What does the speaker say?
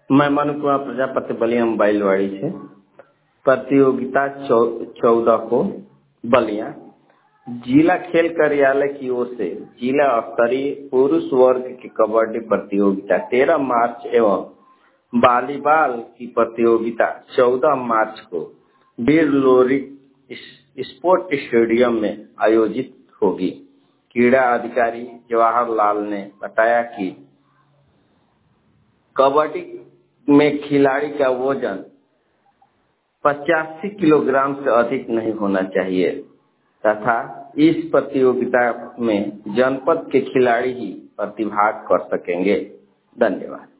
मैं मनु कुमार प्रजापति बलिया मोबाइलवाड़ी से प्रतियोगिता 14 को बलिया जिला खेल कार्यालय की ओर से जिला स्तरीय पुरुष वर्ग की कबड्डी प्रतियोगिता 13 मार्च एवं वॉलीबॉल की प्रतियोगिता 14 मार्च को वीर लोरी स्पोर्ट स्टेडियम में आयोजित होगी। क्रीड़ा अधिकारी जवाहरलाल ने बताया कि कबड्डी में खिलाड़ी का वजन 85 किलोग्राम से अधिक नहीं होना चाहिए तथा इस प्रतियोगिता में जनपद के खिलाड़ी ही प्रतिभाग कर सकेंगे। धन्यवाद।